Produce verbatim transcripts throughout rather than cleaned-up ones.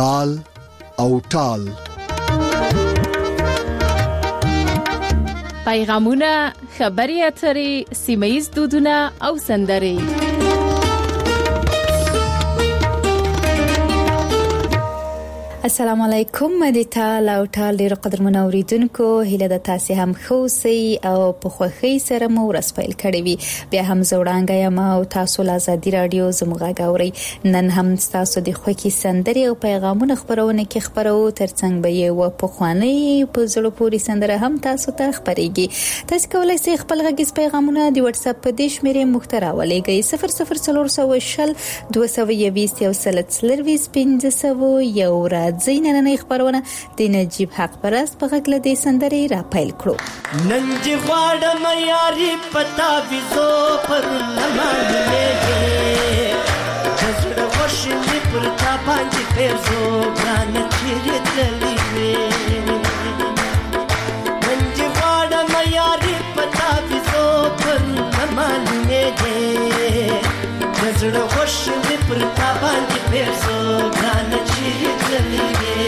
تال او ټال. پیغامونه، خبري اترې، سیمه‌ییز دودونه او سندرې. السلام علیکم. د ټال او ټال ډیرو قدرمنو اوریدونکو، هیله د تاسو هم خوسي او په خوخي سره مو ورسپیل کړی وي. بیا هم زوړانګه یم او تاسو له ازادي رادیو زموږه غاوري. نن هم تاسو د خوخي سندرې او پیغامونه خبرونه کې خبرو ترڅنګ به یو په خواني په زړه پوری سندره هم تاسو ته خبريږي. تاسو کولای شئ خپل غږیز پیغامونه د واتس اپ په دیش مېره محتوا ولېږئ صفر صفر څلور سوه شل دوه سوه یویست یو سل څلرویست پنځه سوه یو را زیننه خبرونه د نجیب حق پرست په غږ لدې سندرې را پیل کړو. نن چې غواړم یاري پتا ویزو پر لمانځلې جزړه وشلې پر تا باندې پېزو ګران چیرې تللې نن چې غواړم یاري پتا ویزو پر لمانځلې جزړه وشلې پر تا باندې پېزو ګران چیرې تللې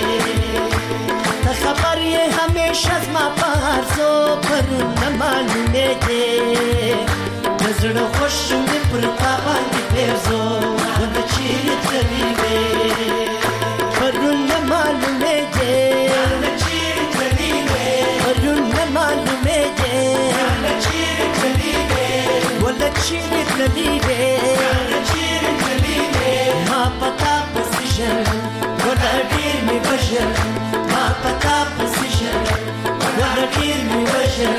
خبر یہ ہمیشہ زما پارزو پر نہ معلومے دے نظر خوش میں پر تابان کی پیرزو ون چیر چلی وے پر نہ معلومے دے چیر چلی وے پر نہ معلومے دے چیر چلی وے ون چیر چلی وے چیر چلی وے ما پتا پوزیشن ون دیر می بشر ما پتا پوزیشن ون دیر می بشر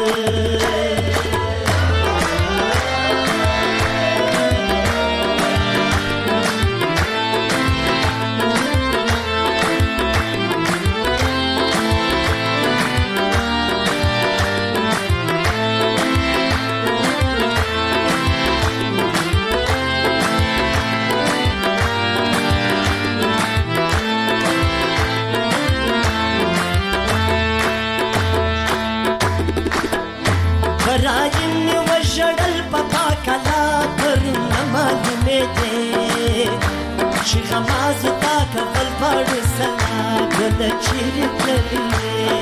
شغماز تاك فالبار سلاك ولا تشير تلي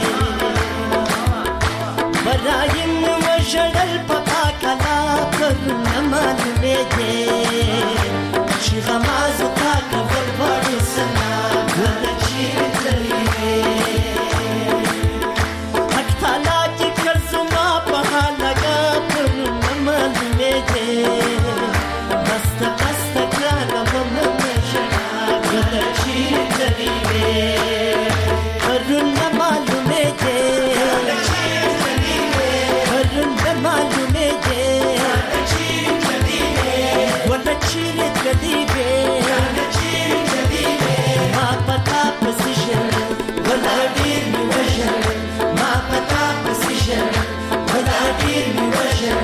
براين وجد البقاك لا كرنا ما نمدي شغماز تاك فالبار سلاك ولا تشير تلي اكتالاتي كرزما بحالك كرنا ما نمدي بستا بستا كلانا بمنا हरुन मालूमे दे हरुन मालूमे दे वन चीर चली वे मा पता पोजीशन वन दीर मी वजन मा पता पोजीशन वन दीर मी वजन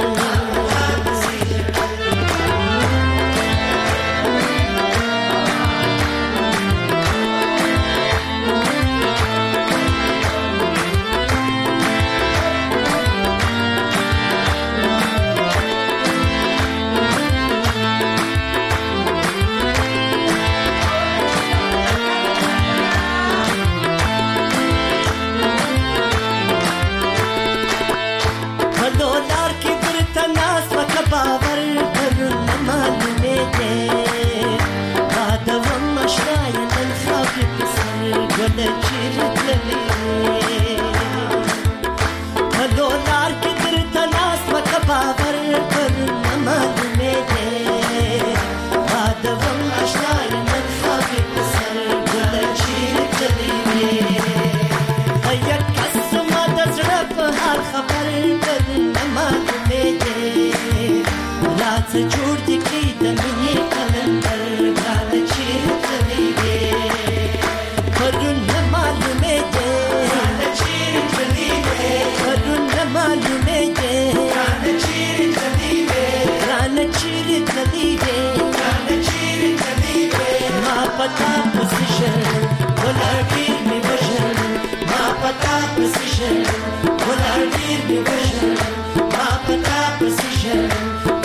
جوړ دي کې د مینې کلندر ګران چیر چلی وې پرون نه معلومې ده ګران چیر چلی وې پرون نه معلومې ده ګران چیر چلی وې ګران چیر چلی وې ګران چیر چلی وې ما پتا پوزیشن ولا ډیر می وژن ما پتا پوزیشن ولا ډیر می وژن ما پتا پوزیشن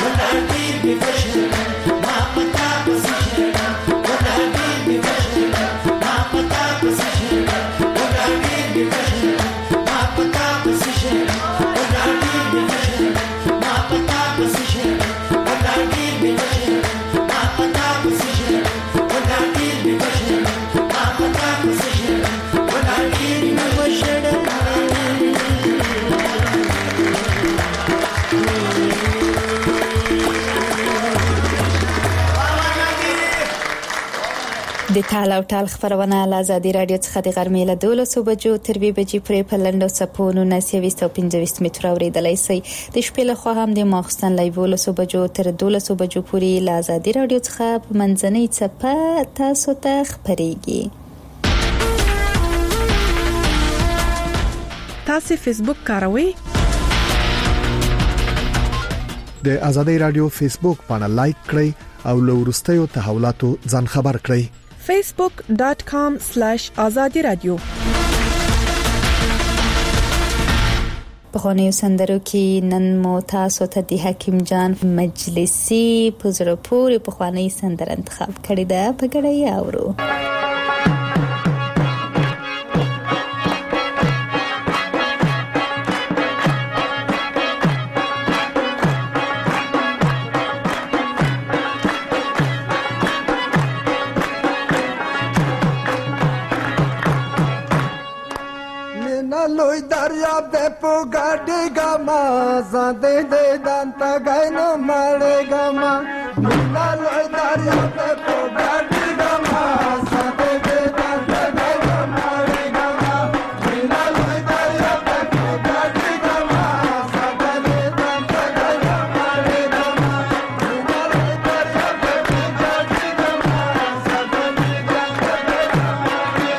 me fashion, ma pata position, what I did me fashion. د ټال او ټال خبرونه له آزادي رادیو څخه د غرمې له دولسو بجو تر دوه بجې پورې په لنډو څپو نولس او پنځه متره اورېدلای شئ. د شپې له خوا هم د ماخستن له دولسو بجو تر دولسو بجو پورې له آزادي رادیو څخه په منځنۍ څپه تاسو ته خبرېږي. تاسو فیسبوک کاروئ؟ د آزادي رادیو فیسبوک باندې لایک کړئ او له وروستیو تحولاتو ځان خبر کړئ. facebook dot com slash azadi radio. په غونې سندرو کې نن مو تاسو ته د حکیم جان مجلسی په زړه پورې په خواني سندره انتخاب کړې ده، په ګډه یې اورو. لوی دریاب دې په ګاډي ګما زده دې دانتا غاینه مړې ګما مینا لوی دریاب دې په ګاډي ګما زده دې دانتا غاینه مړې ګما مینا لوی دریاب دې په ګاډي ګما زده دې دانتا غاینه مړې ګما مینا لوی دریاب دې په ګاډي ګما زده دې دانتا غاینه مړې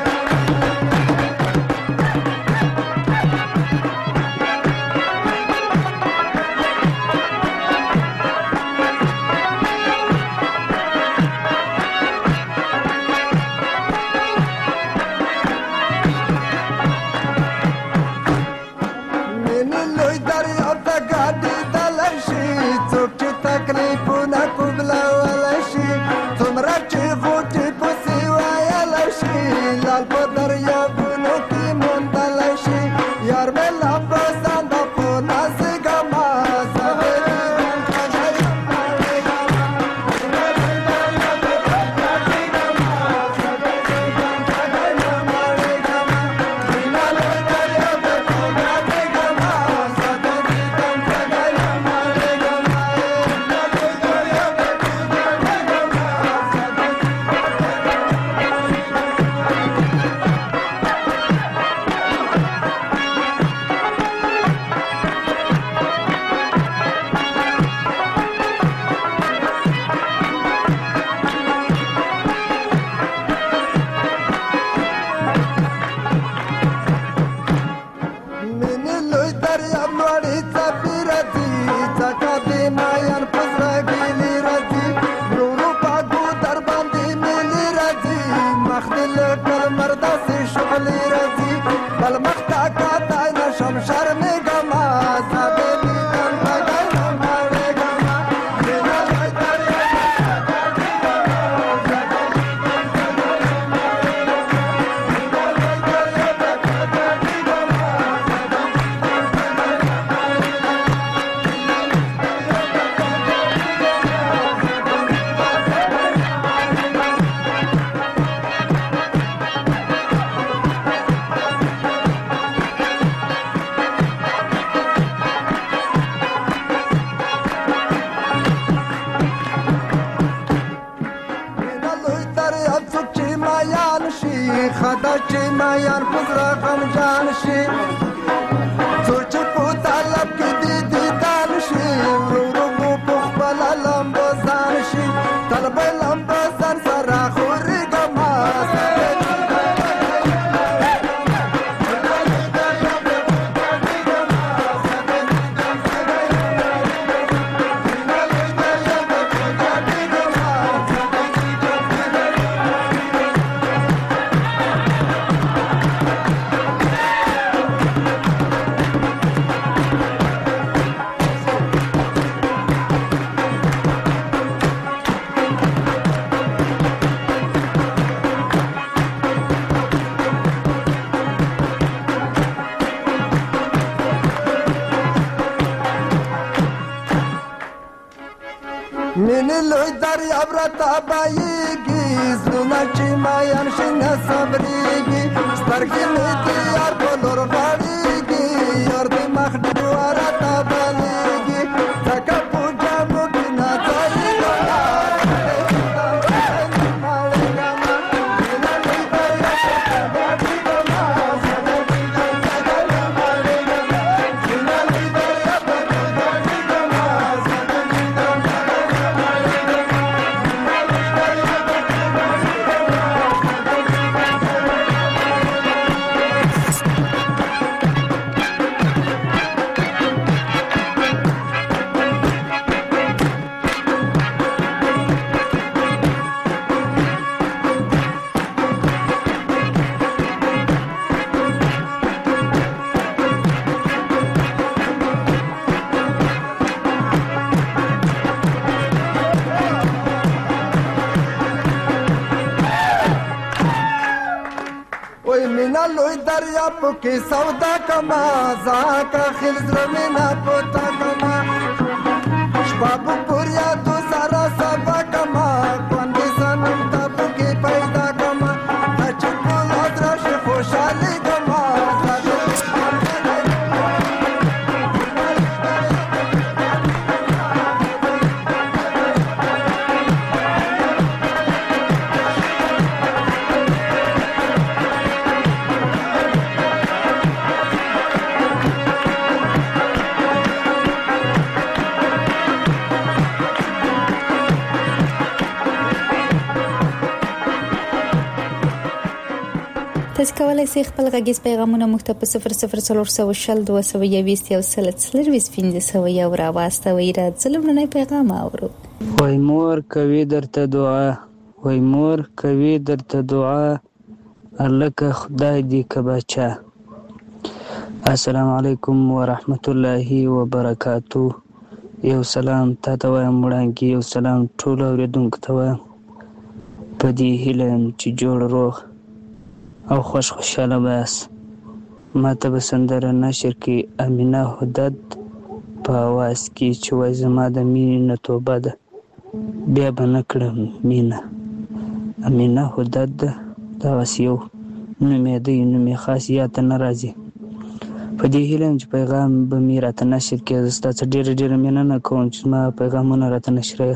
مینا لوی دریاب کې سودا کما زاکا خل زرمینا پتا کما شباب پوریا تو سارا سبا کما کوندې سنم تاب کې پیدا کما اچکول ادرش خوشالي کما تاسو کولای شئ خپل غږیز پیغامونه موږ ته په صفر صفر څلور سوه شل دوه سوه یوویشت یو سل څلرویشت پنځه سوه یو راواستوئ. راځئ لومړنی پیغام اورو. وای مور کوي درته دعا، وای مور کوي درته دعا، الکه خدای دې که بچا. السلام علیکم ورحمت الله وبرکاتو. یو سلام تا ته وایم وړانګې، یو سلام ټولو اورېدونکو ته وایم. په دې هیله یم چې جوړ روغ او خوش خوشاله بس. ما ته به سندره نشر کې امینه هدد په اواز کې چې وای زما د مینې نه توبه ده بیا به نه کړم مینه. امینه هدد ده، دغسې یو نوم یې دی، نوم یې خاص یاد ته نه راځي. په دې هیله یم چې پیغام به مې راته نشر کړي. زه ستا څخه ډېره ډېره مننه کوم چې زما پیغامونه راته نشروې.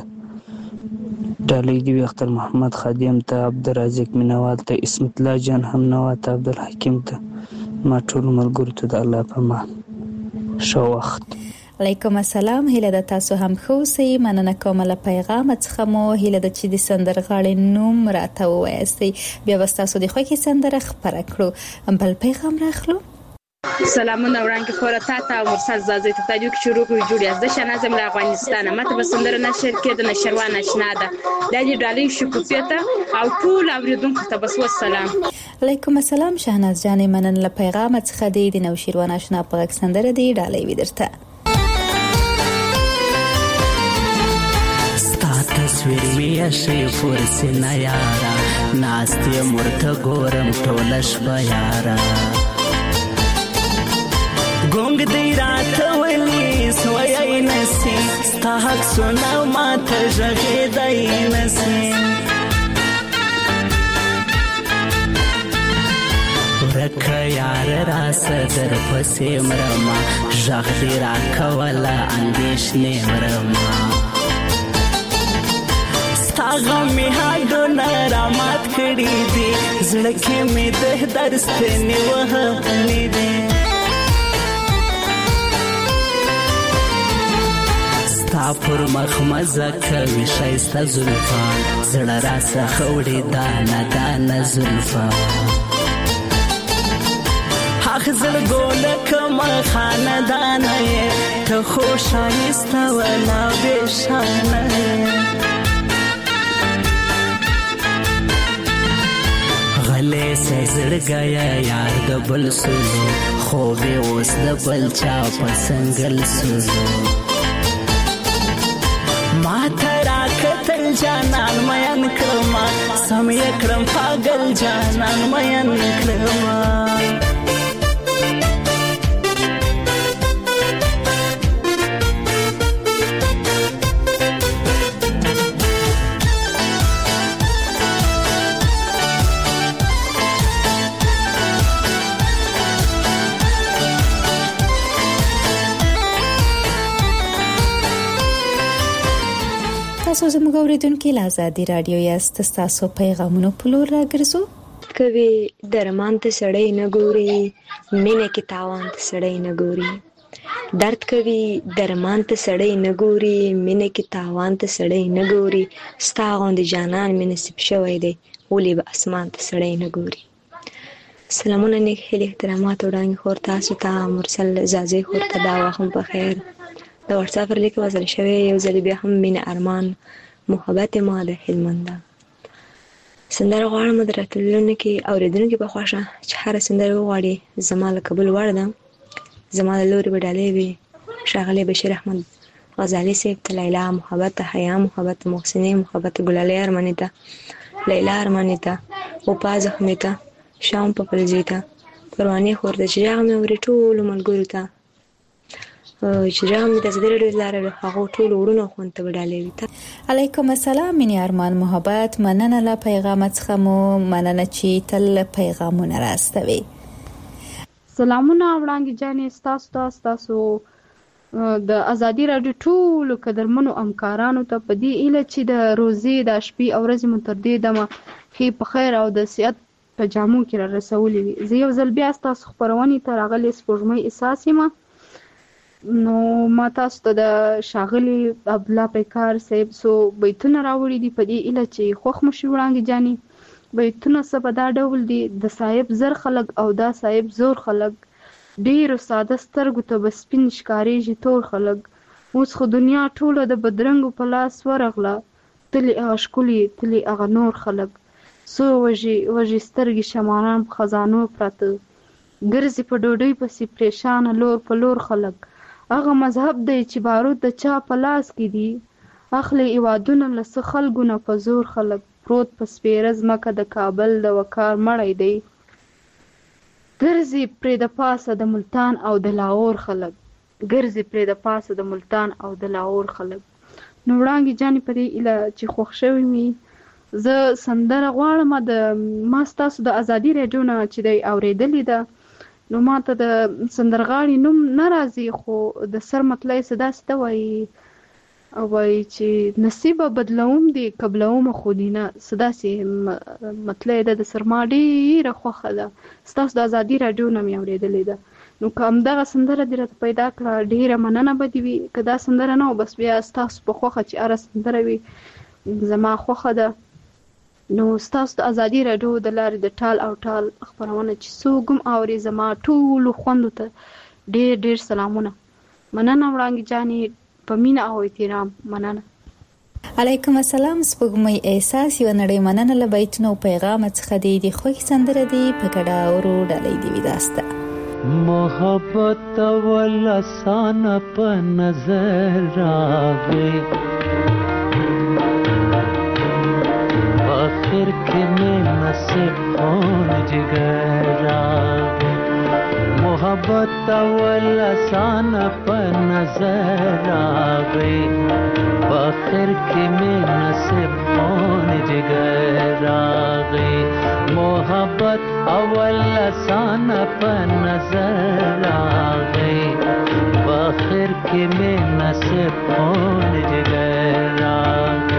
ډالۍ دې وي اختر محمد خادم ته، عبدالرازق مینوال ته، اسمت الله جان همنوا ته، عبدالحکیم ته، ما ټولو ملګرو ته د الله په امان. ښه وخت. علیکم السلام. هیله ده تاسو هم ښه اوسئ. مننه کوم له پیغام څخه مو. هیله ده چې د سندرغاړې نوم راته ووایاستئ، بیا به ستاسو د خوښې سندره خپره کړو. بل پیغام راخلو. سلامونه وړاندې خوره تا ته او مرسل زازی ته تاجو کې شروع کړو جوړ یاست. د شنازم له افغانستانه ماته به سندره نشر کې د نشروان آشنا ده د دې ډالۍ شکوفیه ته او ټول اوریدونکو ته بس والسلام. علیکم السلام شهناز جانې، مننه له پیغام څخه دی. د نوشیروان آشنا په غږ سندره دی ډالۍ وي درته. ستا تصویر مې شي فرسینه یارا، ناستې مرته ګورم ټوله شپه یارا. ګونګ دی راته ولی سوی نسی، ستا حق سونا ما ته ژغېدی نسی. ورکه یار راسه در پسې مرما، ژغ دې راکوله اندېښنې مرما. ستا غم مې هډونه رامات کړي دي، زړه کې مې د درد ستنې وهلې دي. ستا پر مخ مزه کوي ښایسته زلفان، زړه راڅخه وړي دانه دانه زلفان. حق زړګو لکه خاندانه یې، ته خو ښایسته ولا بېشانه یې. غلی سې زړګیه یار د بل سولو، خوب یې اوس د بل چا په څنګل سولو. ما ته راکتل جانان مین کړما، سم یې کړم پاگل جانان مین کړما. تاسو زموږ اوریدونکو له آزادي رادیو یاست. تاسو پیغامونه په لور راګرځو. کوي درمان ته سړی نه ګوري، مینه کې تاوان ته سړی نه ګوري. درد کوي درمان ته سړی نه ګوري، مینه کې تاوان ته سړی نه ګوري. ستا غوندې جانان مې نصیب شوی دی، ولې به اسمان ته سړی نه ګوري. سلامونه نیک هیلې احترامات وړاندې خور تاسو ته، مرسل زازی خور ته دا وخت په خیر. د واتساپ پر لیک وصل شوی یو ځل بیا هم مینه ارمان محبت ما د هلمند. سندره غواړم د راتلونکي اوریدونکو په خوښه چې هر سندره وغواړي زما له قبول وړ ده. زما له لوري به ډالۍ وي ښاغلی بشیر احمد غزالي صاحب ته، لیلا محبت ته، حیا محبت ته، محسنې محبت ته، ګلالۍ ارماني ته، لیلا ارماني ته، وپا زخمي ته، شام په پلځي ته پروانې خور د چې هغه مې اوري ټولو ملګرو ته چې هغه مې د ازادي راډیو لاره هغه ټولو وړونو خوند ته وډالې وي. علیکم السلام مینې ارمان محبت مننه له پیغام څخه مو مننه چې تل پیغامونه راستوي. سلامونه وړاندې جانې ستاسو ته ستاسو د ازادي راډیو ټولو قدرمنو همکارانو ته په دې هیله چې د روزې د شپې او ورځې مو تر دې دمه ښې په خیر او د صحت په جامو کې را رسولې وي. زه یو ځل بیا ستاسو خپرونې ته راغلې سپوږمۍ احساس یم. نو ما تاسو ته د ښاغلي عبدالله پیکار صاحب څو بیتونه راوړي دي په دې هیله چې خوښ مو شي وړاندې جانې. بیتونه څه په دا ډول دي: د صاحب زر خلک او دا صاحب زور خلک، ډېرو ساده سترګو ته به سپین ښکارېږي تور خلک، اوس خو دنیا ټوله د بدرنګو په لاس ورغله، تلې هغه ښکلي تلې هغه نور خلک، څو وږي وږي سترګې شمعان په خزانو پراته، ګرځي په ډوډۍ پسې پریشانه لور په لور خلک، هغه مذهب دی چې بارود د چا په لاس کې دي، اخلي هیوادونه له څه خلکو نه په زور خلک، پروت په سپېره ځمکه د کابل د وقار مړی دی، ګرځي پرې د پاسه د ملتان او د لاهور خلک، ګرځي پرې د پاسه د ملتان او د لاهور خلک. نو وړاندې جانې په دې هیله چې خوښ شوي وي زه سندره غواړم د ما ستاسو د ازادي راډیو نه چې دی اورېدلې ده. نو ما ته د سندرغاړي نوم نه راځي خو د سر مطلع یې څه داسې ته وایي وایي چې نصیبه بدلوم دې قبلوم خو دې نه، څه داسې مطلع یې ده د سر. ما ډېره خوښه ده ستاسو د ازادي راډیو نه مې اورېدلې ده. نو که همدغه سندره دې راته پیدا کړه ډېره مننه به دې وي. که دا سندره نه و بس بیا ستاسو په خوښه چې هره سندره وي زما خوښه ده. نو ستاسو د ازادي راډیو د لارې د ټال او ټال خپرونه چې څوک هم اوري زما ټولو خوندو ته ډېر ډېر سلامونه. مننه وړاندې جانې په مینه او احترام. مننه. علیکم السلام سپوږمۍ احساس یو نړۍ مننه له بیتونو او پیغام څخه دی د خوښ سندره دی په ګډا اورو ډالۍ دی وداسته. محبت ول آسان په نظر راغی آخر کې مې نصیب خون جگر راغی، محبت اول آسان په نظر راغی آخر کې مې نصیب خون جگر راغی، محبت اول آسان په نظر راغی آخر کې مې نصیب خون جگر راغی.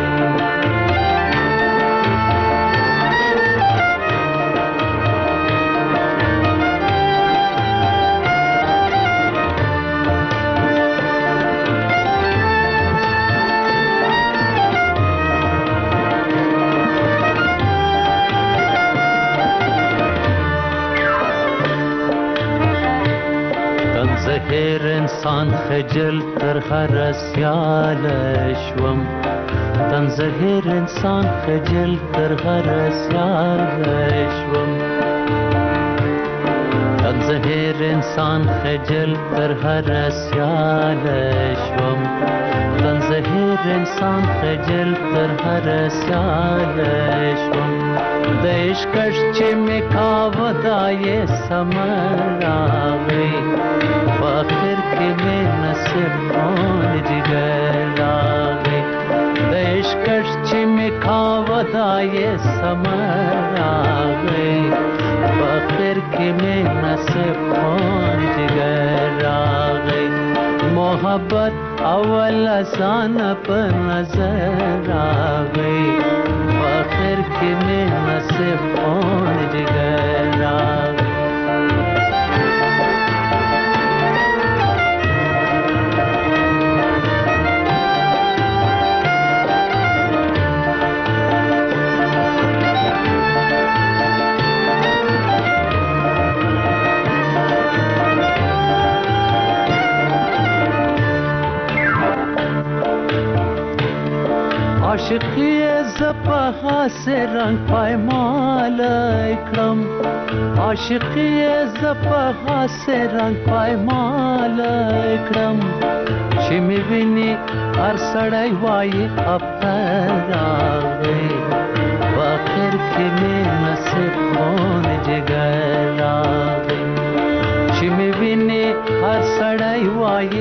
زهر انسان خجل تر هر سیال شوم، تن زهر انسان خجل تر هر سیال شوم، تن زهر انسان خجل تر هر سیال شوم، تن زهر انسان خجل تر هر سیال شوم، د عشقش چې می کاوه دا یې سمر راغی آخر کې مې نصیب خون جگر راغی، د عشقش چې مې کاوه دا یې سمر راغی آخر کې مې نصیب خون جگر راغی، محبت اول آسان په نظر راغی آخر کې مې نصیب خون جگر راغی. عاشقی زپا سے رنگ پایمال کړم، عاشقی زپا سے رنگ پایمال کړم، چې می ویني هر سړی وایي افتر راغی آخر کې مې نصیب خون جگر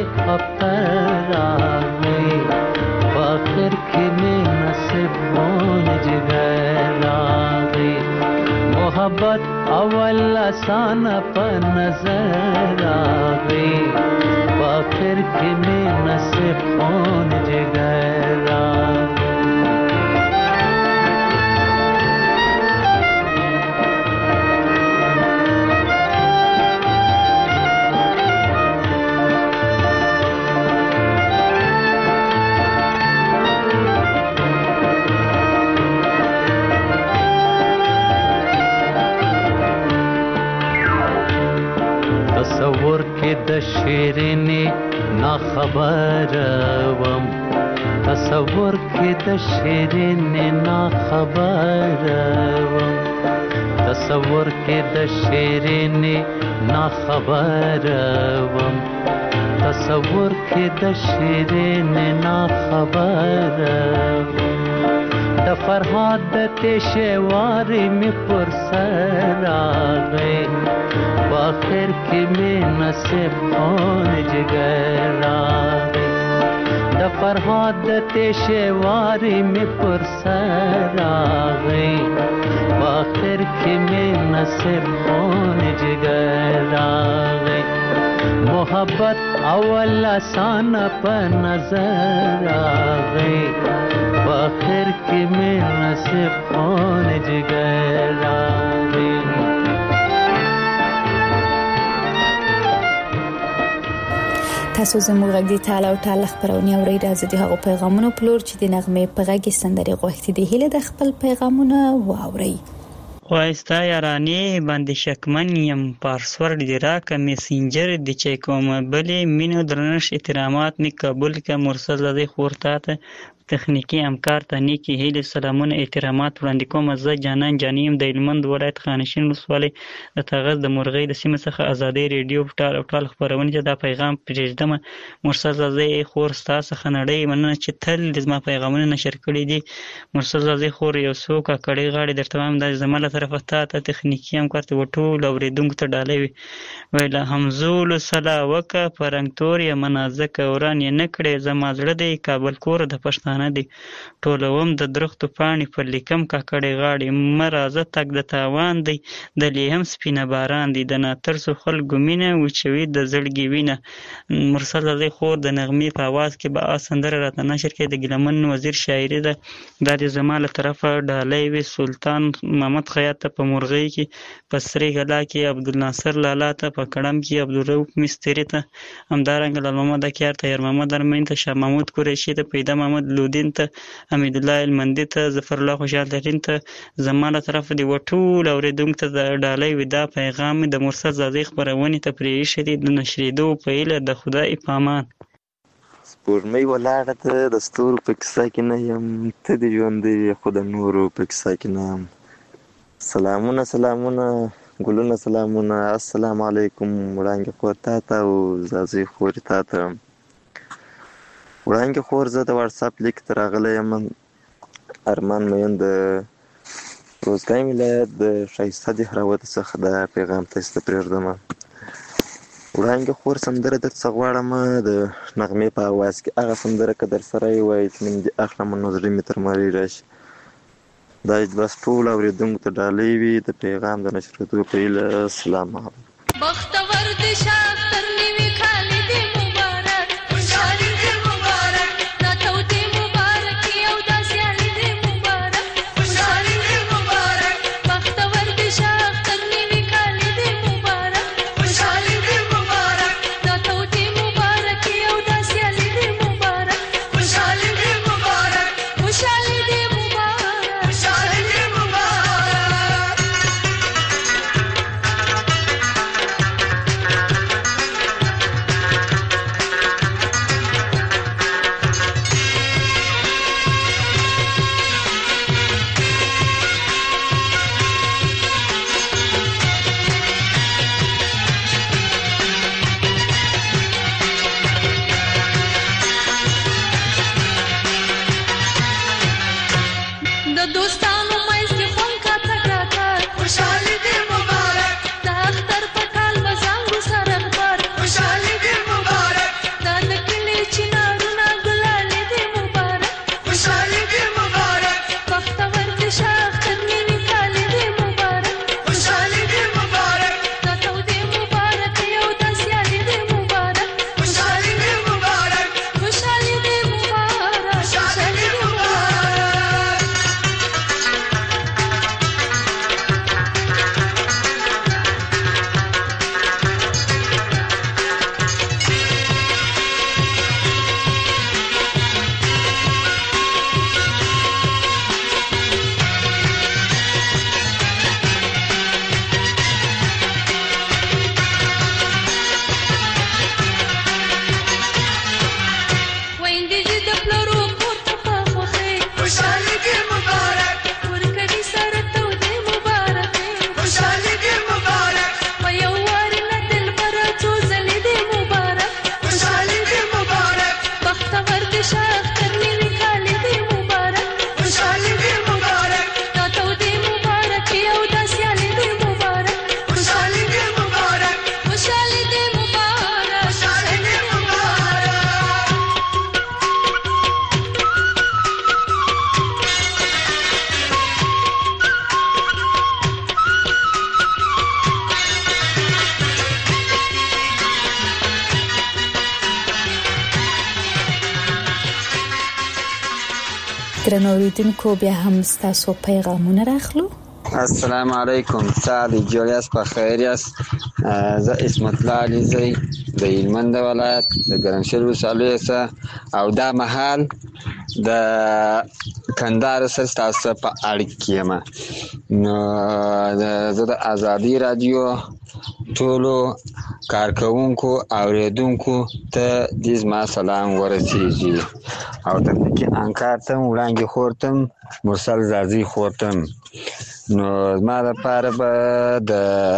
اختر راغی فاخر کی میں نصیب بون جگر راغی محبت اول آسان پا نظر راغی فاخر کی میں نصیب بون جگر راغی تصور کې د شیرینې نا خبر وم تصور کې د شیرینې نا خبر وم تصور کې د شیرینې نا خبر وم تصور کې د شیرینې نا خبر وم د فرهاد د تشواري می پر سر راغی آخر کی میں نصیب خون جگر راغی د فرهاد تشواری میں پر سر آغی آخر کی میں نصیب خون جگر راغی محبت اول آسان پا نظر آغی آخر کی میں نصیب خون جگر راغی تاسو زموږ غږ دی تعالی او تعالی خبرونه اورئ راځي د هغو پیغامونو پلور چې د نغمه په غږ سندري غوښتي دي هله د خپل پیغامونه واورئ خواستا یارانی باندې شکمن یم پاسورډ دی راکه میسنجر دی چې کوم بلې مینو درنش احترامات می قبول ک مرسل زده خورتا ته تخنیکی همکار ته نیکی هیله سلامونه احترامات وړاندې کوم زه جانان جانیم د هلمند ولایت خانشین ولسوالۍ د تغز د مرغۍ د سیمې څخه ازادي ریډیو ټال او ټال خبرونه ته دا پیغام پرېږدم مرسل زده خور ستاسو څخه نړۍ مننه چې تل د زما پیغامونه نشر کړي دي مرسل زده خور یو څوک کړي غاړي در تمام د زماله طرفه ته تخنیکی همکار ته وټول اوریدونکو ته ډالې ویل همزول صلا وک پرنګتور یا منازک اوران نه کړي زما زړه دی کابل کور د پښتون نه دي ټولوم د درختو پاڼې پر لیکم کاکړې غاړې مرازه تک د تاوان دی د لیهم سپینه باران دی د ناترسو خلکو مینه وچوي د زړګي وینه مرسل زده خور د نغمې په आवाज کې به سندره راته نشر کې د ګلمن وزیر شاعري ده د دې زماله طرفه ډالۍ وی سلطان محمد خیاط په مرغۍ کې په سری غلا کې عبدالناصر لالا ته په کړم کې عبدالرؤف مستری ته همدارنګه لال محمد اکیار ته ير محمد ارمین ته شاه محمود قریشي ته پیدا محمد لودین ته حمید الله المندي ته ظفر الله خوشحال ترین ته زماله طرف دی وټول اوریدونکو ته د ډالۍ ودا پیغام د مرسل زده خبرونه ته پرېښی دی د نشریدو په اله د خدای پامان سپورمۍ ولاړه ته د ستورو په کیسه کې نه یم ته د ژوندې خو د نورو په کیسه کې نه یم سلامونه سلامونه ګلونه سلامونه السلام علیکم وړانګې خور تا ته او زازي خورې تا ته وړانګې خور زه د واتساپ لیک ته راغلی یم ارمان مین د روزګان ولایت د ښایسته دهراوت څخه دا پیغام تاسو ته پرېږدم وړانګې خور سندره درڅخه غواړم د نغمې په اواز کې هغه سندره که در سره یې وایي چې نوم دې اخلم نو زړه مې تر مړی راشي دا بس ټول اورېدونکو ته ډالۍ وي د پیغام د نشرېدو په هیله سلام علیکم بختور دې شاختر نیوي خالي دې مبارک خوشحالي دې مبارک ناتو دې مبارک یو داسیالي دې مبارک خوشحالي دې مبارک بختور دې شاختر نیوي خالي دې مبارک خوشحالي دې مبارک ناتو دې مبارک یو داسیالي دې مبارک خوشحالي دې مبارک خوشحالي دې درنو اوریدونکو بیا هم ستاسو پیغامونه راخلو. السلام علیکم، سعد جوړ یاست، په خیر یاست؟ زه اسمت الله علیزی د هلمند ولایت د ګرمسیر ولسوالۍ څخه او دا مهال د کندهار سره ستاسو په اړیکه کې یم. نو زه د ازادي رادیو ټولو کارکونکو اوریدونکو ته د زما سلام ورسیږي او د کې انکار ته وړاندې خورتم مرسل زازي خورتم. نو زما لپاره به د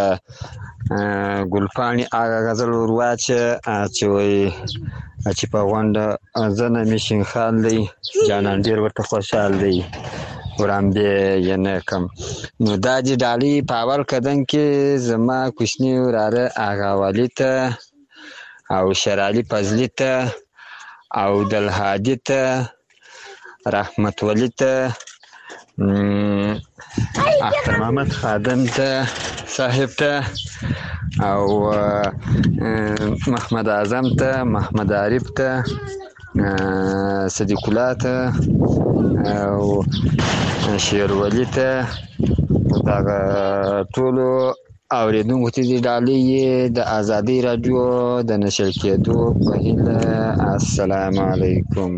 ګلپاڼې هغه غزل ور واچه چې وایي چې په غونډه زه نه مې شینخال دی جانان ډېر ورته خوشحال دی وړاندې یې نه کم. نو دا چې ډالۍ په اول قدم کې زما کوچني وراره آغا والي ته او شرالي فضلي ته او دلهادي ته رحمت ولی ته اختر محمد خادم ته صاحب ته او محمد اعظم ته محمد عارف ته صدیق الله ته او شیر ولی ته دغه ټولو اوریدونکو ته د ډالۍ د ازادي رادیو د نشر کېدو په هیله. السلام علیکم.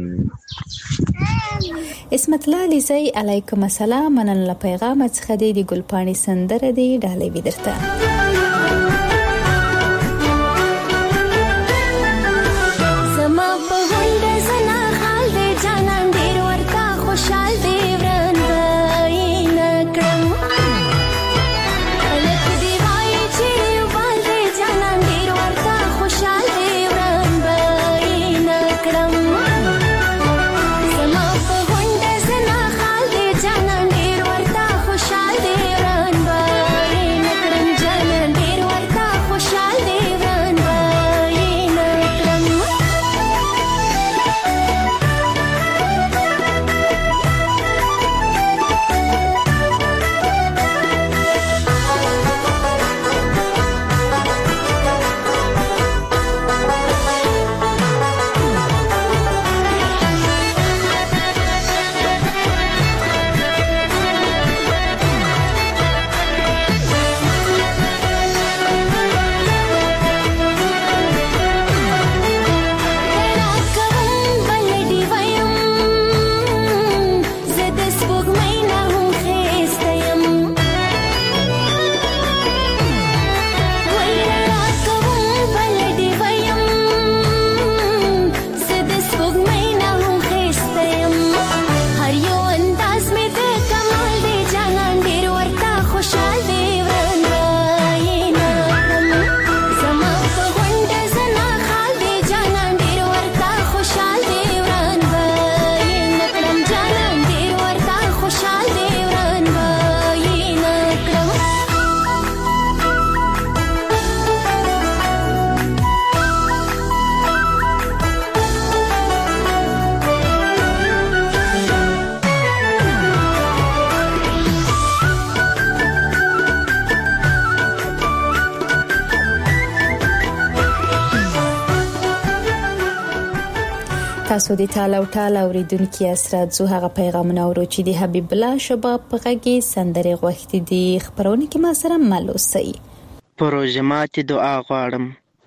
اسمت الله علیزی علیکم السلام. مننه پیغام څخه د ګلپاڼې سندره دی ډالۍ وی درته. تاسو د تاله او تاله اوریدونکو اسرات زو هغه پیغامونه ورو چې د حبیب الله شباب په غږی سندره غوښتي دي خبرونه کې ما سره ملوسي. پروژمات دعا غواړم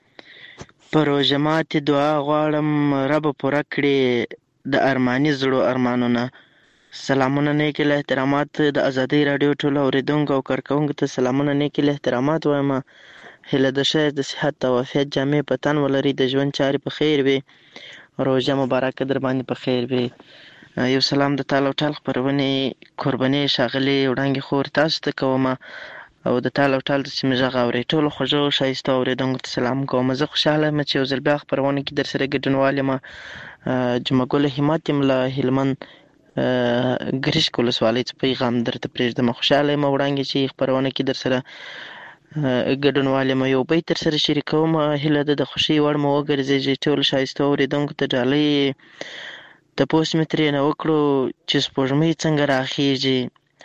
پروژمات دعا غواړم رب پوره کړي د ارماني زړو ارمانونه. سلامونه نیک له احترامات د ازادي رادیو ټولو اوریدونکو او کارکونکو ته سلامونه نیک له احترامات وایم. هله د شه د صحت او عافیت جامع پتن ولري د ژوند چاري په خیر وي. روزه مبارکه در باندې په خیر وي. یو سلام د تاله او ټال خبرونه قرباني شاغلي وړاندې خور تاسو ته کوم او د تاله او ټال د سیمه غاوري ټول خوږو شایسته اوریدونکو ته سلام کوم. زه خوشاله یم چې یو ځل بیا خبرونه کې در سره ګډونوال یم. جمعګل همت یم له هلمند ګریش کولسوالۍ څخه پیغام درته پرېږدم. خوشاله یم وړاندې چې خبرونه کې در سره ګډونوال یم. یو بیت تر سره شریکوم هیله ده د خوښۍ وړ مو وګرځي. ټول شایسته اوریدونکو ته ډالۍ تپوس مې ترې نه وکړو چې سپوږمۍ څنګه راخیږي.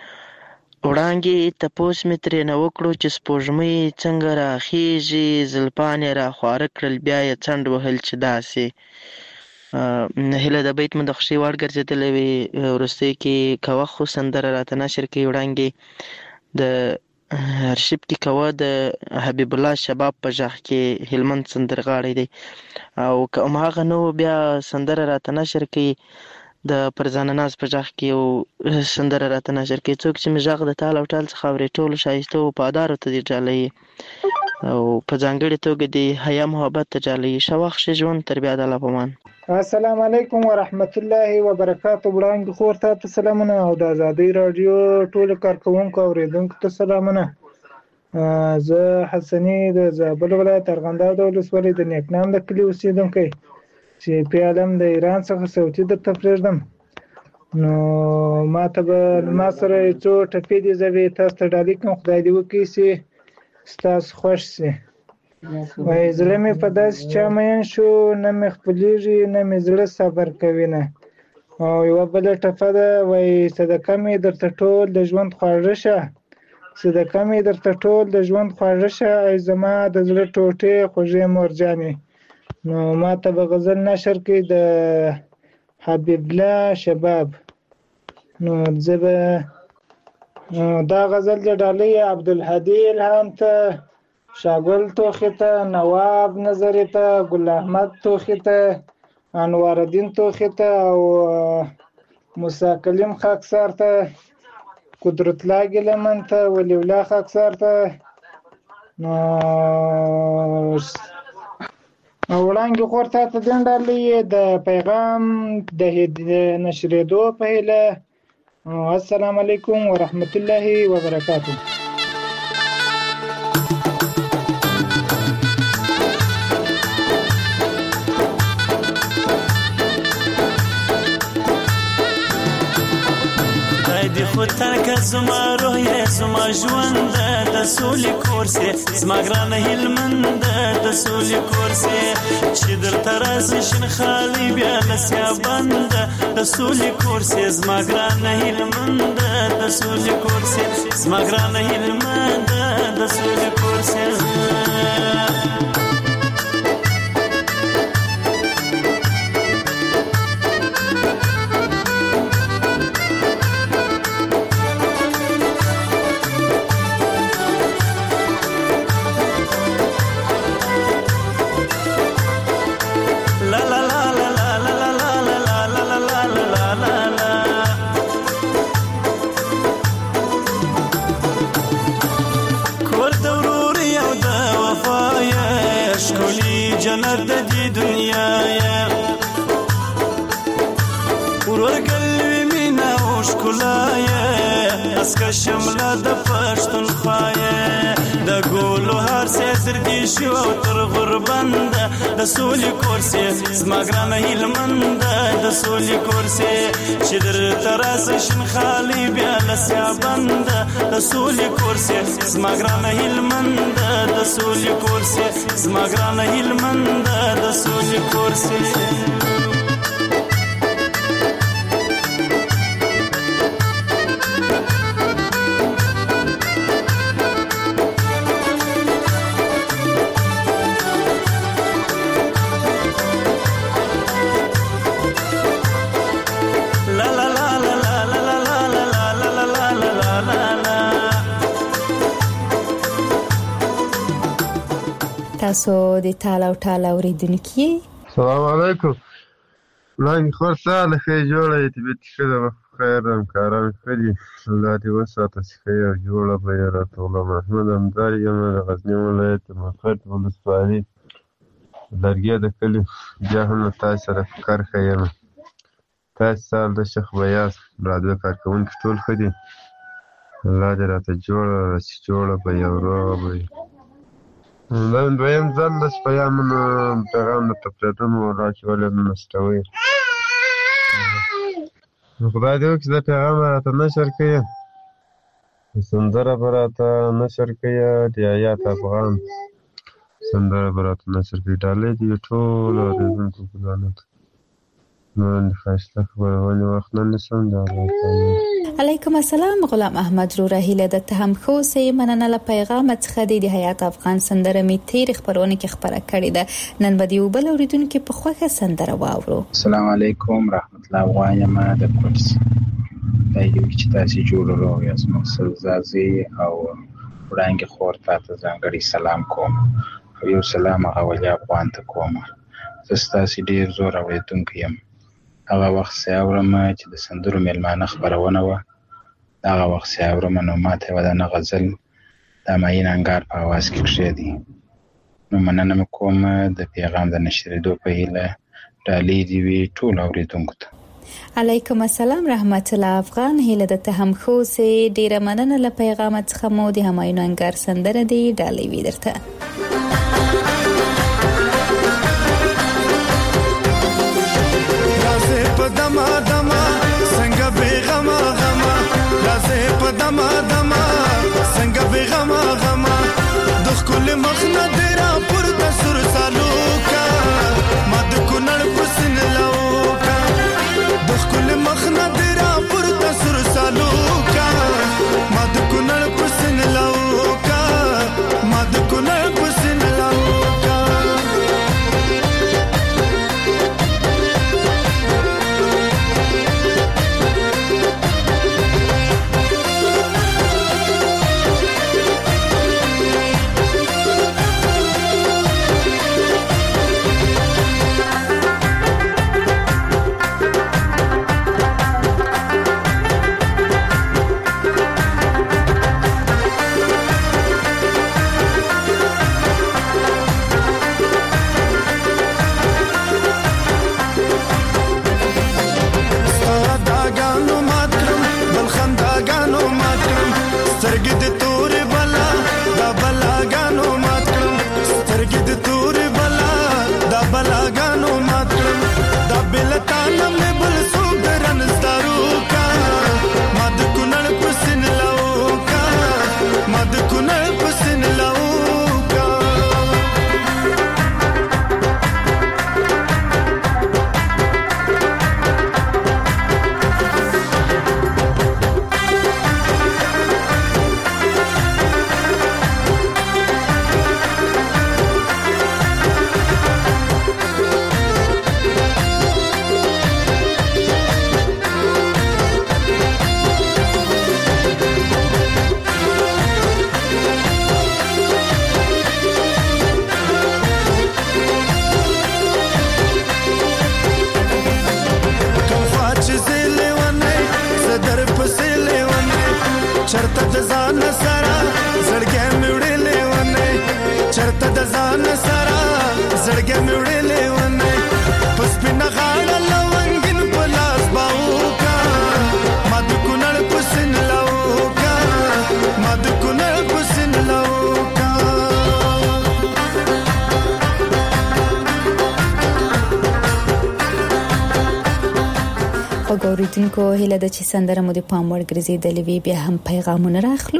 وړانګې تپوس مې ترې نه وکړو چې سپوږمۍ څنګه راخیږي. زلفان یې راخواره کړل بیا یې څنډ وهل چې داسې هیله د بیت مې د خوښۍ وړ ګرځېدلی وي. وروستۍ کې کوه خو سندره راته نشر کوي وړاندې د ارشیب کې کوه د حبیب الله شباب په غږ کې هلمند سندرغاړی دی، او که هماغه نه و بیا سندره راته نشر کوي د فرزانه ناز په غږ کې یو سندره راته نشر کوي. څوک چې مې غږ د تال او ټال څخه اوري ټولو ښایسته وفادارو ته دې ډالۍ او په ځانګړې توګه د حیا محبت ته ډالۍ. ښه وخت ښه ژوند تر بیا د الله په امان. السلام علیکم ورحمت الله وبرکاتو. وړاندې خور ته سلامونه او د آزادۍ راډیو ټولو کارکوونکو او اوریدونکو ته سلامونه. زه حسني د زابل ولایت ارغنداب ولسوالۍ د نیکنام د کلي اوسېدونکی چې پی علم د ایران څخه صوتي درته پرېږدم. نو ما ته به ما سره یو څو ټپې دي زه به یې تاسو ته ډالۍ کړم. خدای دې وکړي چې ستاسو خوښ شي. وایي زړه مې په داسې چا مین شو نه مې خپلېږي نه مې زړه صبر کوي نه. او یوه بله ټپه ده وایي صدقه مې درته ټول د ژوند خواږه شه، صدقه مې درته ټول د ژوند خواږه شه، ای زما د زړه ټوټې خوږې مورجانې. نو ما ته به غزل نشر کړي د حبیب الله شباب. نو زه به دا غزل د ډالۍ عبدالهادي الهام ته، شاګل توخي ته، نواب نظري ته، ګل احمد توخي ته، انوار الدین توخي ته او موسی کلیم خاکسار ته، قدرت الله ګیلمن ته، ولی الله خاکسار ته. نو وړاندې خور ته ته دین ډالۍ د پیغام د نشرېدو په هیله. السلام علیکم ورحمت الله وبرکاتو. دی خود ترک زما روح یې زما ژوند د سولې کور سي، زما ګرانه هلمند د سولې کور سي، چې درته راسي شین خالي بیا لسیا بند د سولې کور سي، زما ګرانه هلمند د سولې کور سي، زما ګرانه هلمند د سولې کور سي. جنت د دې دنیا یا ورور قلبي مینا او ښکلا یا اسکه شمله د پښتونخوا یا د ګولو هر څه تر دې شو تر غربند د سولې کور سي، زما ګرانه هلمند د سولې کور سي، چې درته راسي شین خالي بیا لسیا بند د سولې کور سي، زما ګرانه هلمند د سولې کور سي، زما ګرانه هلمند د سولې کور سي. تاسو د تال او ټال اوریدونکي. السلام علیکم. وړاندې خور ساله ښه جوړه یې طبیعت ښه ده خیر ده همکاران ښه دي الله دې وساته چې ښه او جوړه به یې راته غلام محمد همدار یم د غزني ولایت د مقر ولسوالي لرګي د کلي بیا هم له تاسو سره فکر ښه یم. تاسو سال د شیخ بیاس راډیو کارکوونکي ټول ښه دي الله دې راته جوړه چې جوړه به یې او روغه به یې. دا دویم ځل د سپیامونو پیغام درته پرېږدم والله چې ولې نه نستوئ. خدای دې وکړي دا پیغام به راته نشر کړي، سندره به راته نشر کړي، د حیات افغان سندره به راته نشر کړي. ډالۍ دې وي ټولو اورېدونکو ګلانو ته. نو ښایسته خبره ولې وخت نه نیسم د الله تعالی علیکم السلام غلام احمد رو هیله د ته هم خو سي مننه له پیغام څخه د حیات افغان سندره می تیر خبرونه کې خبره کړې ده نن به دی وبل اوریدونکو په خوخه سندره واورو. السلام علیکم رحمت الله وایم د کوټس د یو چې تاسو جوړ ورو یاس مسل زازي او وړاندې خور ته ځانګړي سلام کوم او یو سلام غوړیا افغان ته کوم. زستاسي ډیر زور اوریدونکو یم. هغه وخت سیاورم چې د سندرو میلمانه خبرونه و هغه وخت سیاورم نو ماته ودانه غزل د ماین انګار په आवाज کې کړی نو مننه کوم د پیغام د نشریدو په هیله ډالې دی وی ټول اوریدونکو ته. علیکم السلام رحمت الله افغان هیله د ته هم خو سي ډیر مننه له پیغام څخه مو د همایون انګار سندره دی ډالې وی درته. دما دما څنګه بیغما غما لازه په دما دما څنګه بیغما غما د خپل مخنه درا پر د سر سالوکا مد کونړ پسن لاوکا د خپل مخنه درا پر د سر سالوکا مد کونړ پسن لاوکا مد کونړ پسن لاوکا. اوریدونکو هیله د چې سندره مو د پام وړ ګرځېدلې وي بیا هم پیغامونه راخلو.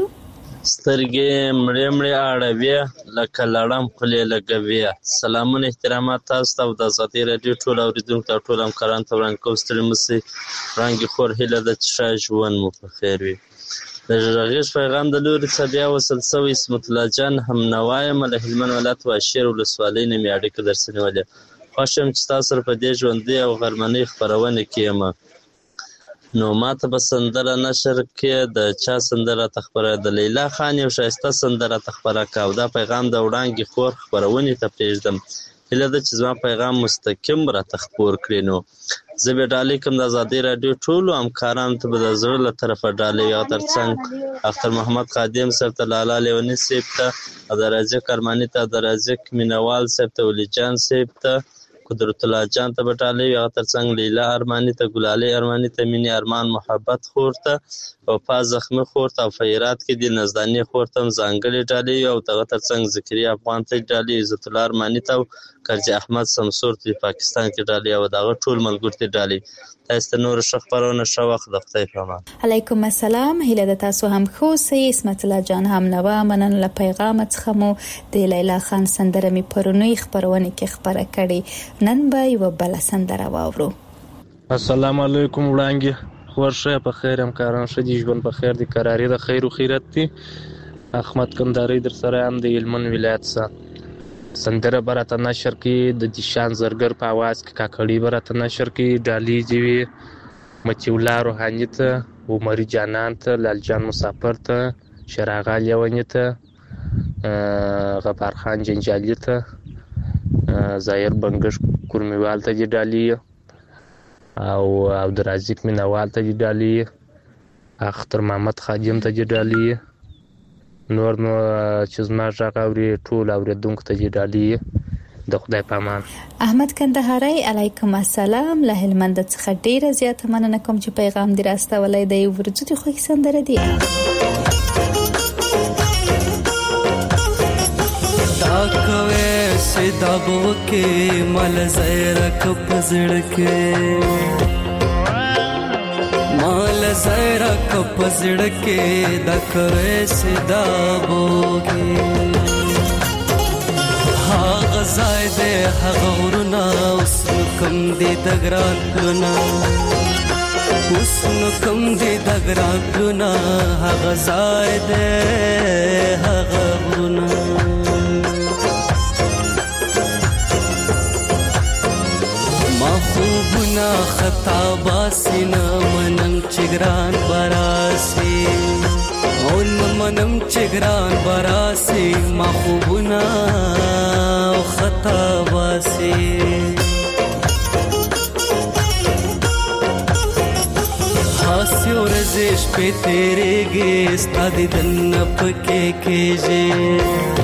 سترګې مړې مړې اړوي لکه لړم خولې لګوي. سلامونه احترامات تاسو ته د آزادۍ راډیو ټول اوریدونکو ټول همکارانو ته وړاندې کوم. ستړي مشئ وړاندې خور هیله د چې ژوند مو په خیر وي. د غږیز پیغام د لوري څخه بیا وصل شوی اسمت الله جان هم نوایم له هلمند ولایت واشیر ولسوالۍ نه مې اړیکه درسنیولې. خوشم چې تاسو په دې ژوندۍ او غرمنۍ خبرونه کیم نو ماته به سندره نشر کې د چا سندره تخبره د لیلا خان یو شایسته سندره تخبره کاو. دا پیغام د وړاندې خور خبرونه ته پریږدم هله د چې زما پیغام مستقیم را تخبر کړي نو زه به ډالې کوم د آزادۍ راډیو ټول همکارانو ته به د زړه له طرفه ډالې یا ترڅنګ اختر محمد خادم صاحب ته لالا لیونی صاحب ته د رازق ارمانی ته د رازق مینوال صاحب ته ولی جان صاحب ته قدرت الله جان ته بټاله یا ترڅنګ لیلا ارمانی ته ګلاله ارمانی ته مینی ارمان محبت خور ته او پاز زخمی خور ته فیرات کې د نزدانی خور ته ځانګړي ډالې او ته ترڅنګ ذکری افغان ته ډالې عزت الله ارمانی ته کرجی احمد سمسور ته پاکستان کې ډالې او دغه ټول ملګری ته ډالې. تاسو نور شخبرونه شو وخت د خدای په امان. علیکم السلام هیله د تاسو هم خو سي اسمت الله جان هم نو منن له پیغام څخه مو د لیلا خان سندره می پرونی خبرونه کې خبره کړي نن به یو بل سندره واورو. السلام علیکم وړاندې خور شه په خیر همکاران شه دي ژوند په خیر دي قراري د خیر او خیرت دي احمد کندهاري در سره هم د هلمند ولایت څخه سندره به راته نشر کړي د دیشان زرګر په اواز کې کاکړي به راته نشر کړي ډالۍ دې وي متیولا روحاني ته عمري جانان ته لالجان مسافر ته شراغا لیوني ته غفار خان جنجالي ته ظاهر بنګش کورمیوال ته دې ډالۍ او عبدالرزاق مینوال ته دې ډالۍ اختر محمد خادم ته دې ډالۍ نور نو چې زما غږ اوري ټول اوریدونکو ته دې ډالۍ د خدای په امان. احمد کندهاري علیکم السلام له هلمند څخه ډیره زیاته مننه کوم چې پیغام دې راستولای دی ورځو دې خوښ سندره دی دا کوي سیدا بو کې مال زهره کپ زړ کې مال زهره کپ زړ کې دا کوي سیدا بو کې ها غزای دې هغه ورنا اوس کم دې دګران لنا اوس کم دې دګران لنا هغه زای دې هغه ورنا ما خوبنا خطا باسینا منم چګران براسی اون منم چګران براسی ما خوبنا خطا باسی ہاسی اور زیش پہ تیرے گے استادی دن پکے کیجے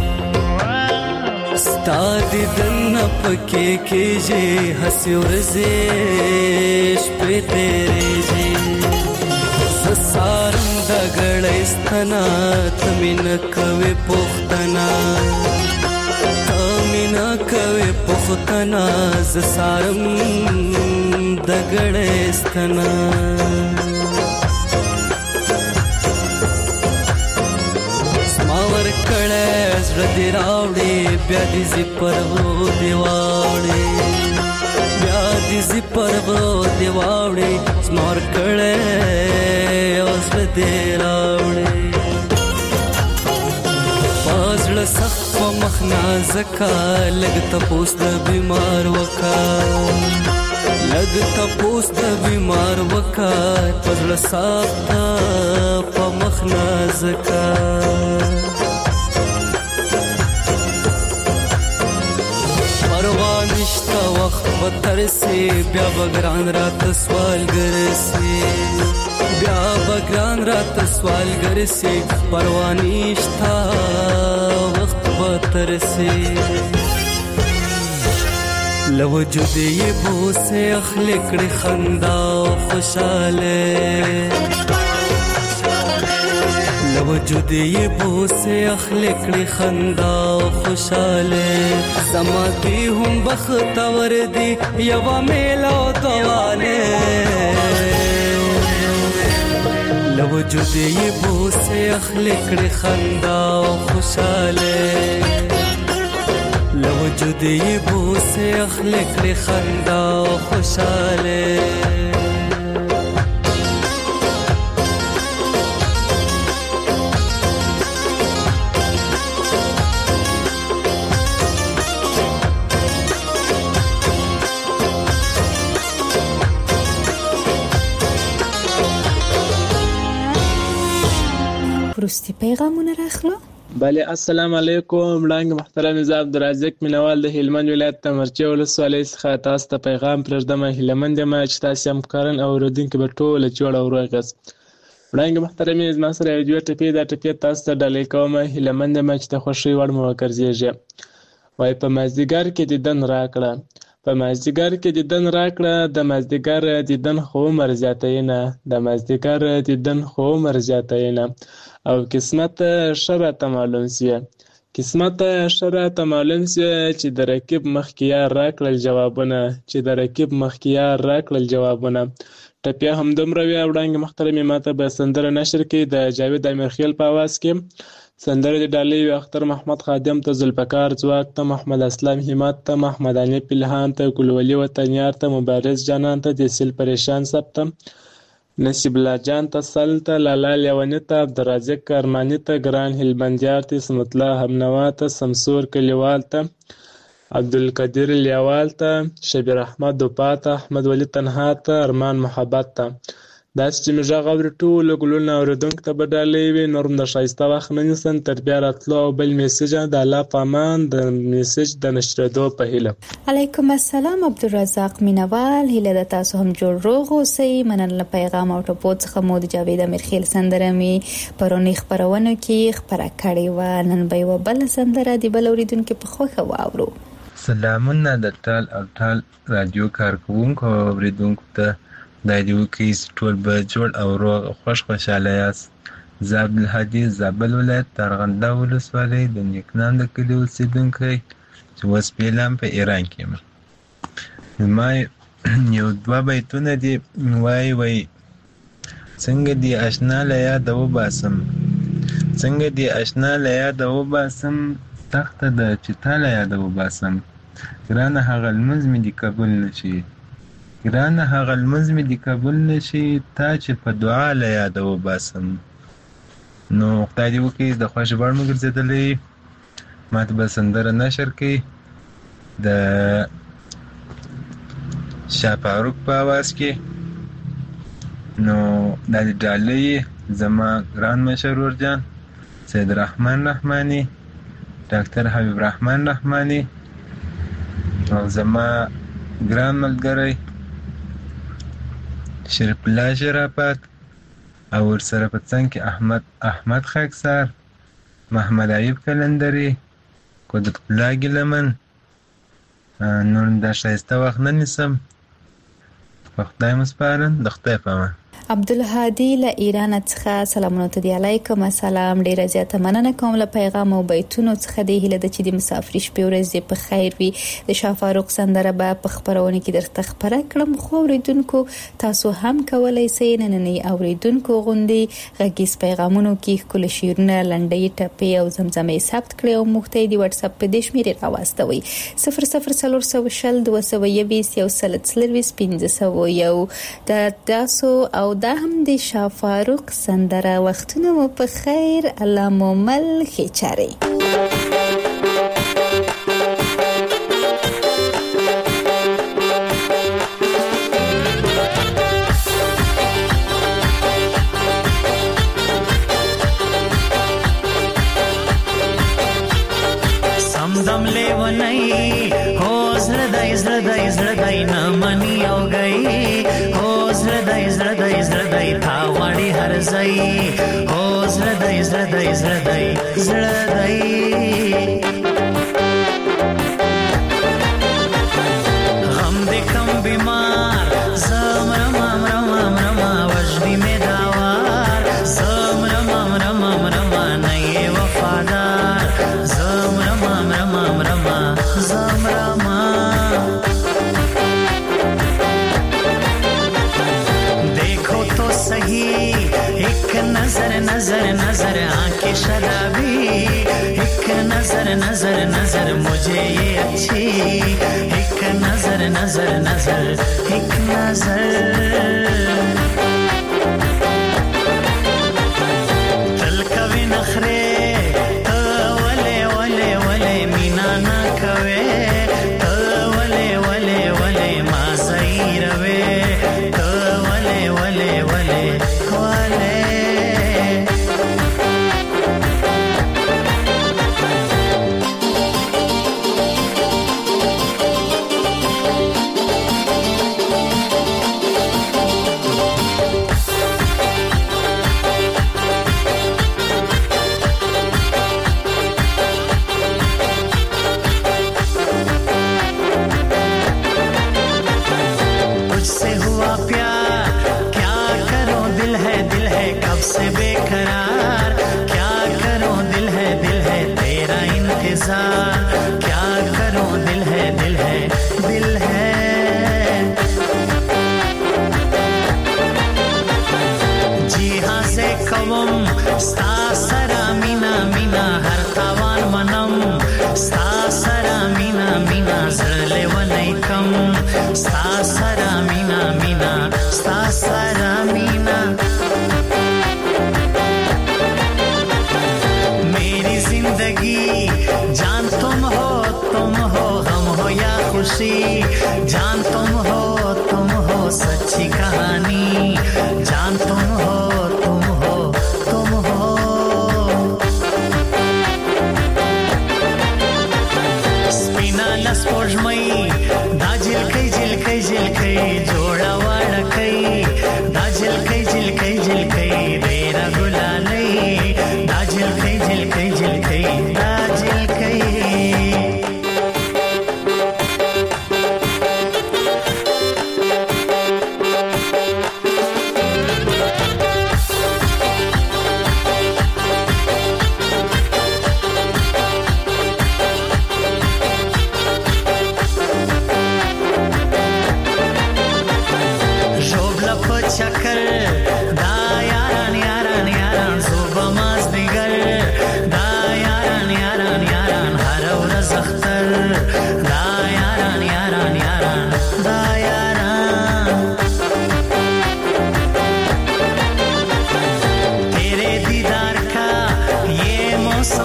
استادی دن پکے کیجے ہاسی اور زیش پہ تیرے جے سارم دګړ استنا تمن کوي پختنا تمن کوي پختنا ز سارم دګړ استنا سماور کړه زړه دی راوړي بیا دې زی پرو دیواړي بیا دې زی پرو دیواړي سماور کړه اوس دې راوړي پازړه سخت په مخنا زکا لګ تپوس د بیمار وکا لګ تپوس د بیمار وکا پازړه سخت په مخنا زکا پروا نشتا وخت بتر سے بیا بګران رات سوال ګرسي بیا بګران رات سوال ګرسي پروا نشتا وخت بتر سے لوجود یې بو سے اخلق کړي خندا خوشاله لوجود یې بو سے اخلق کړي خندا خوشاله زما دی هم بختور دی یوا میلا دواله لوجود یې بو سے اخلق کړي خندا خوشاله لوجود یې بو سے اخلق کړي خندا خوشاله وروستي پیغامونه راخلو. بله السلام علیکم وړاندې محترم زه عبدالرزاق مینوال د هلمند ولایت د مرچې ولسوالۍ څخه تاسو ته پیغام پرېږدم. هیلهمند یم چې تاسې همکاران او اورېدونکي به ټوله جوړ او روغ یاست. وړاندې محترمې زما سره یو دوې ټپې دا ټپې تاسو ته ډالۍ کوم. هیلهمند یم چې د خوښۍ وړ مو وګرځېږي. وایي په مازدیګر کې دیدن راکړه په مازدیګر کې دیدن راکړه د مازدیګر دیدن خو عمر زیاتوي نه د مازدیګر دیدن خو عمر زیاتوي نه او قسمت ښه راته معلوم سي قسمت ښه راته معلوم سي چې د رقیب مخکې یار راکړل جوابونه چې د رقیب مخکې یار راکړل جوابونه. ټپیا همدومره وي. وړاندې محترمې ماته به سندره نشر کړي د جاوید امیرخیل په اواز کې. سندره د ډالۍ وي اختر محمد خادم ته، ذوالفقار ځواک ته، محمد اسلام همت ته، محمد حنیف الهام ته، ګلولي وطنیار ته، مبارز جانان ته، د سیل پریشان سب ته، نصیب الله جان ته سل ته، لالا لیوني ته، عبدالرازق ارماني ته، ګران هلمندیار ته، اسمت الله همنوا ته، سمسور کلیوال ته، عبدالقدیر لیوال ته، شبیر احمد دوپا ته، احمد ولی تنها ته، ارمان محبت ته. داسې چې مې غږ اوري ټولو ګلونو اورېدونکو ته به ډالۍ وي. نور هم د ښایسته وخت نه نیسم، تر بیا راتلو او بل میسج د الله په امان د میسج د نشرېدو په هیله. علیکم السلام عبدالرزاق مینوال، هیله ده تاسو هم جوړ روغ اوسئ. مننه پیغام او ټپو څخه مو د جاوید امیرخیل سندره مې پرونی خپرونو کې خپره کړې وه. نن به یوه بله سندره د بل اورېدونکي په خوښه واورو. سلامونه د ټال او ټال رادیو کارکوونکو او اورېدونکو ته. دا دې وکړي ټول به جوړ او روغ خوش خوشحاله یاست. زه عبدالهادي زابل ولایت تارغنده ولسوالۍ د نیکنام د کلي اوسېدونکی چې اوس فعلاً په ایران کې یم. زما یو دوه بیتونه دي. وایي وایي څنګه دې اشنا له یاده وباسم، څنګه دې اشنا له یاده وباسم، تخته ده چې تا له یاده وباسم. ګرانه هغه لمونځ مې دې قبول نه شي، ګرانه هغه لمونځ مې دې قبول نه شي، تا چې په دعا له یاده وباسم. نو خدای دې وکړي د خوښې وړ مو ګرځېدلی. ما ته به سندره نشر کړي د شاه فاروق په اواز کې. نو دا دې ډالۍ زما ګران مشر ورجان سید رحمان رحماني، ډاکټر حبیب رحمان رحماني او زما ګران ملګری شریف الله شرافت او ورسره په څنګ کې احمد احمد خاکسار، محمد ایوب کلندري، قدرت الله ګیلمن. نور دا ښایسته وخت نه نیسم، په خدای مو سپارم، د خدای په امان. عبدالهادي له ایران څخه سلامونه ته دی. علیکم السلام، ډیره زیاته مننه کوم له پیغام او بیتونو څخه. دی هیله د چې د مسافرۍ شپې ورځې په خیر وي. د شاه فاروق سندره به په خبرونه کې درته خبره کړم، خو اوریدونکو تاسو هم کولای شئ نننی اوریدونکو غوندي غږیز پیغامونو کې خپل شعرونه، لنډۍ، ټپې او زمزمې ثبت کړئ او موږ ته د واتس اپ په دې شمیرې راواستوئ: صفر صفر څلور سوه شل دوه سوه یویس یو سل څلرویشت پنځه سوه یو. د تاسو او دا هم د شاه فاروق سندره. وختونه مو په خیر، الله مو مل ښې چارې. سمدم لیونی هو زړه دای زړه دای زړه دای نه منی او گئی، هو زړه دای زړه دای زړه دای تا وړي هر ځای، هو زړه دای زړه دای زړه دای زړه دای. غم دې کم بیمار زم رما رما رما وجدی می داوار، زم رما رما رما نه وفادار، زم رما رما رما زم رما. देखो तो सही एक नजर नजर नजर आंखें शराबी, एक नजर नजर नजर मुझे ये अच्छी, एक नजर नजर नजर एक नजर. तल कवि नखरे तो वले वले वले मीना ना कवे, तो वले वले वले मासई रवे, तो वले वले वले वले.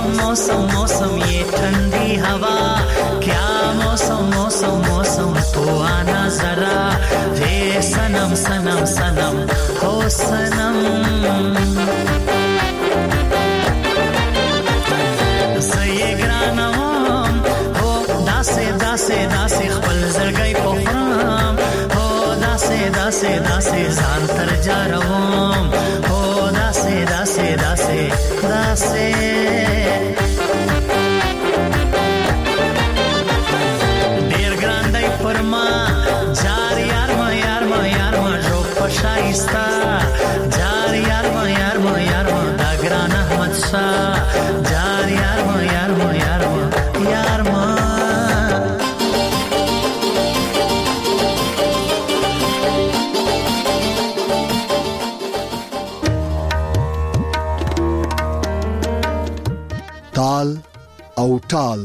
मौसम मौसम मौसम ये ठंडी हवा, क्या मौसम मौसम मौसम तो आना जरा, रे सनम सनम सनम हो सनम। زه ګرانم هو داسې داسې داسې خپل زړګی پخرم، هو داسې داسې داسې ځان تر جاروم، هو داسې داسې داسې داسې ډیر ګران دی پر ما جار یار ما یار ما یار ما جو پشایستا جار یار ما یار ما یار ما دا ګران احمد شاه جار یار ما یار ما یار ما یار ما تال او ټال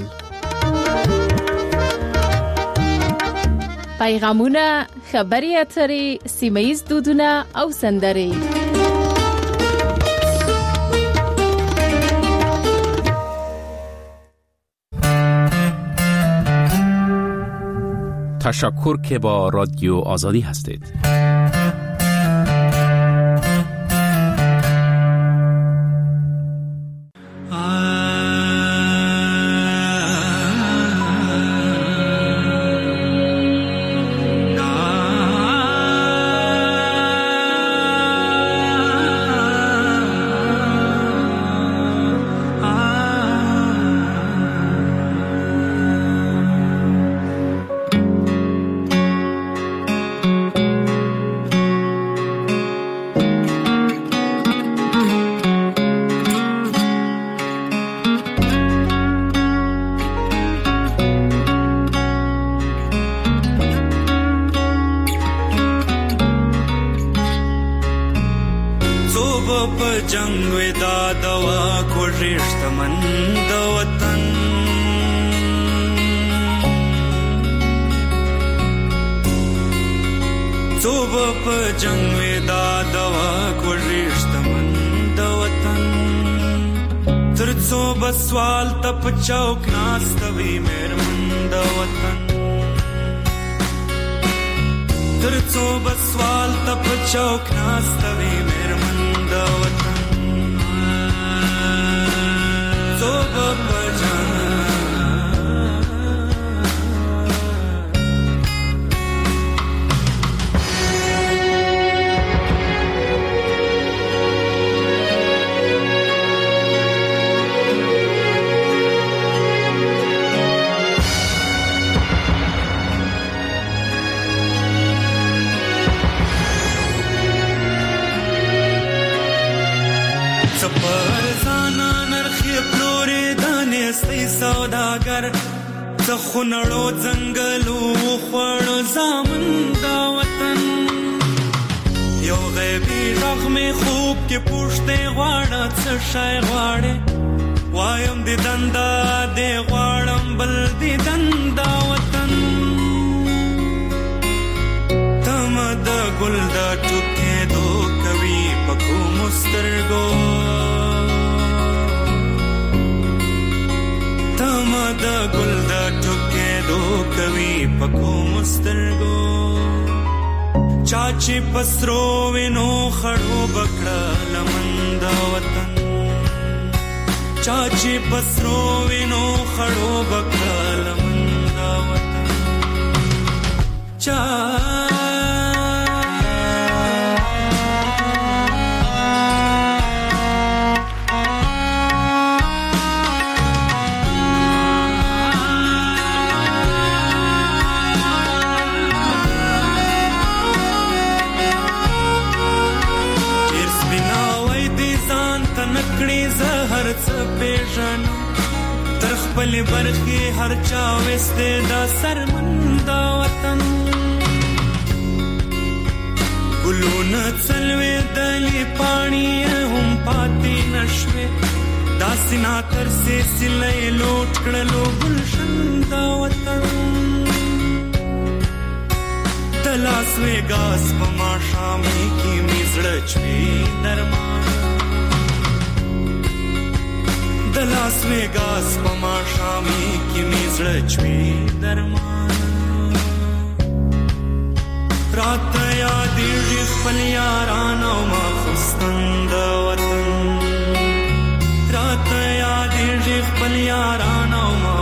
پیغامونه، خبري اترې، سیمه‌ییز دودونه او سندرې. تشکر که با رادیو آزادی هستید. سوال تپ چوک ناستوي مېرمن د وطن ترڅو بسوال تپ چوک ناستوي مېرمن د وطن صوب پجان سوداگر څخونړو ځنګلو خوړو زامن دا وطن یو غیبی رغم خوب کې پوښتې غواړه څه شای غواړې وایم دې دندا دې غواړم بل دې دندا وطن تم د ګل د ټوکې دو کوي پکو مسترګو د ګل د ټوکې دو کوي پکو مسترګو چاچی پسرو وینو خړو بکړه لمن د وطن چاچی پسرو وینو خړو بکړه لمن د وطن چا خپل برخي هر چا وسته دا سرمندا وطن ګلونه څلوي دلی پانی هم پاتې نشوي دا سینا تر سه سلې لوټ کړلو گلشن دا وطن تلاس وګاس په ما شامي کې میزړ چوي درمان د لاس ویګاس په ماښامي کې مې زړه چوي درمان راته یادېږي خپل یاران او ماخستن د وطن راته یادېږي خپل یاران او